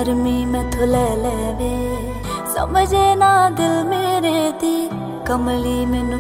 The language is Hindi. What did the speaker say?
नरमी मैथों ले ले वे, समझे ना दिल मेरे दी कमली मैनू